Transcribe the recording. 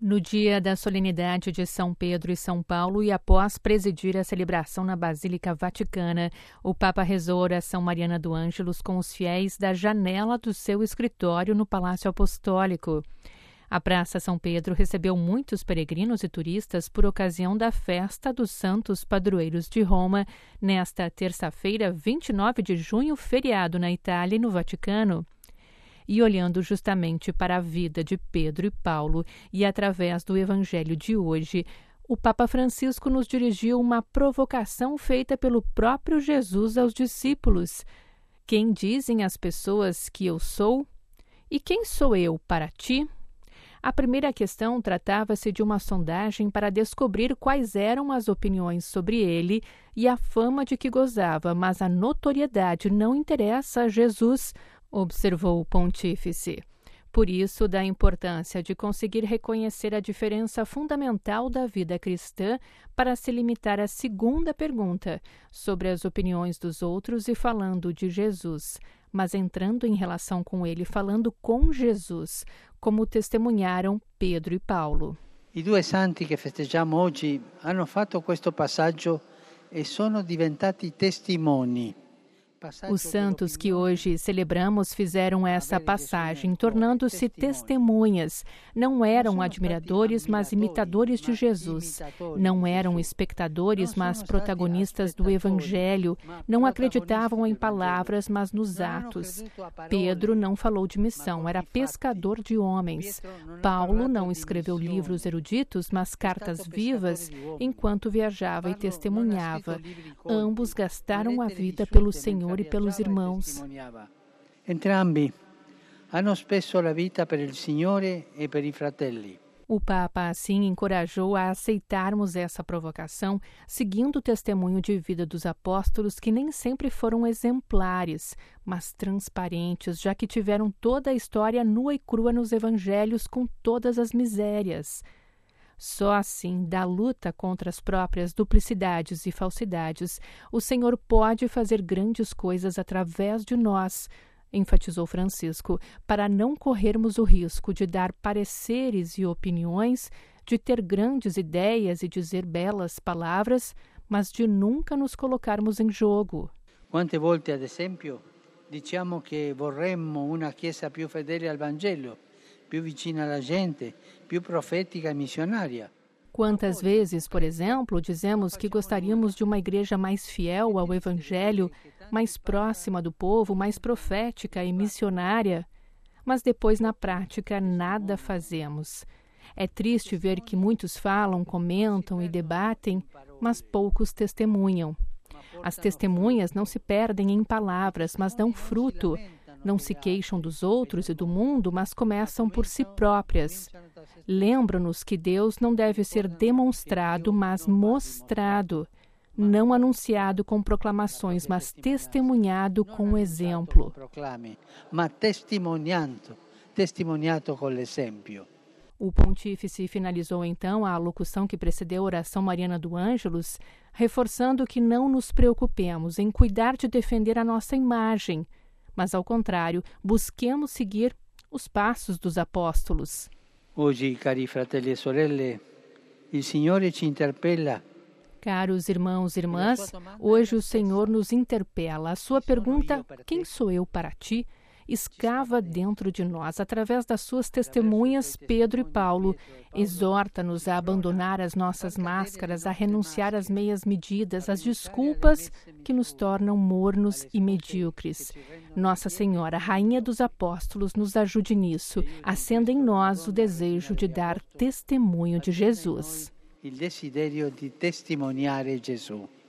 No dia da solenidade de São Pedro e São Paulo e após presidir a celebração na Basílica Vaticana, o Papa rezou a oração mariana do Ângelus com os fiéis da janela do seu escritório no Palácio Apostólico. A Praça São Pedro recebeu muitos peregrinos e turistas por ocasião da festa dos Santos Padroeiros de Roma, nesta terça-feira, 29 de junho, feriado na Itália e no Vaticano. E olhando justamente para a vida de Pedro e Paulo e através do Evangelho de hoje, o Papa Francisco nos dirigiu uma provocação feita pelo próprio Jesus aos discípulos. Quem dizem as pessoas que eu sou? E quem sou eu para ti? A primeira questão tratava-se de uma sondagem para descobrir quais eram as opiniões sobre ele e a fama de que gozava, mas a notoriedade não interessa a Jesus, observou o pontífice. Por isso, da importância de conseguir reconhecer a diferença fundamental da vida cristã para se limitar à segunda pergunta, sobre as opiniões dos outros e falando de Jesus, mas entrando em relação com ele, falando com Jesus, como testemunharam Pedro e Paulo. I due santi che festeggiamo oggi hanno fatto questo passaggio e sono diventati testimoni. Os santos que hoje celebramos fizeram essa passagem, tornando-se testemunhas. Não eram admiradores, mas imitadores de Jesus. Não eram espectadores, mas protagonistas do Evangelho. Não acreditavam em palavras, mas nos atos. Pedro não falou de missão, era pescador de homens. Paulo não escreveu livros eruditos, mas cartas vivas, enquanto viajava e testemunhava. Ambos gastaram a vida pelo Senhor e pelos irmãos. Entrambi hanno speso la vita per il Signore e per i fratelli. O Papa, assim, encorajou a aceitarmos essa provocação, seguindo o testemunho de vida dos apóstolos que nem sempre foram exemplares, mas transparentes, já que tiveram toda a história nua e crua nos evangelhos com todas as misérias. Só assim, da luta contra as próprias duplicidades e falsidades, o Senhor pode fazer grandes coisas através de nós, enfatizou Francisco, para não corrermos o risco de dar pareceres e opiniões, de ter grandes ideias e dizer belas palavras, mas de nunca nos colocarmos em jogo. Quante volte, ad esempio, diciamo che vorremmo una Chiesa più fedele al Vangelo, più vicina alla gente, più profetica e missionária. Quantas vezes, por exemplo, dizemos que gostaríamos de uma igreja mais fiel ao Evangelho, mais próxima do povo, mais profética e missionária, mas depois na prática nada fazemos. É triste ver que muitos falam, comentam e debatem, mas poucos testemunham. As testemunhas não se perdem em palavras, mas dão fruto. Não se queixam dos outros e do mundo, mas começam por si próprias. Lembra-nos que Deus não deve ser demonstrado, mas mostrado. Não anunciado com proclamações, mas testemunhado com o exemplo. Testimoniato com l'esempio. O pontífice finalizou então a alocução que precedeu a oração mariana do Ângelus, reforçando que não nos preocupemos em cuidar de defender a nossa imagem, mas, ao contrário, busquemos seguir os passos dos apóstolos. Hoje, cari fratelli e sorelle, il Signore ci interpella. Caros irmãos e irmãs, hoje o Senhor nos interpela. A sua pergunta, quem sou eu para ti? Escava dentro de nós, através das suas testemunhas, Pedro e Paulo. Exorta-nos a abandonar as nossas máscaras, a renunciar às meias medidas, às desculpas que nos tornam mornos e medíocres. Nossa Senhora, Rainha dos Apóstolos, nos ajude nisso. Acenda em nós o desejo de dar testemunho de Jesus. Il desiderio di testimoniare Gesù.